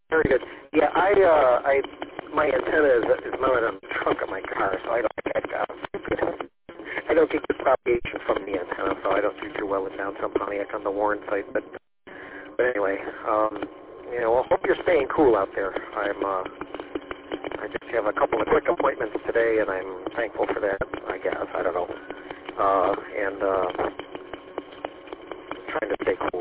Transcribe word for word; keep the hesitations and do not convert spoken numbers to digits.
Very good. Yeah, I, uh, I, my antenna is, is mounted on the trunk of my car, so I don't think I've got good. I don't get good propagation from the antenna, so I don't do too well with downtown Pontiac on the Warren site. But, but anyway, um, you know, I hope you're staying cool out there. I'm, uh, I just have a couple of quick appointments today, and I'm thankful for that. I guess I don't know, uh, and uh, trying to stay cool.